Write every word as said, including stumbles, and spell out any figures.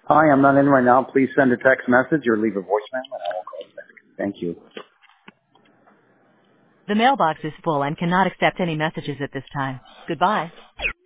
Hi, I'm not in right now. Please send a text message or leave a voicemail and I will call you back. Thank you. The mailbox is full and cannot accept any messages at this time. Goodbye.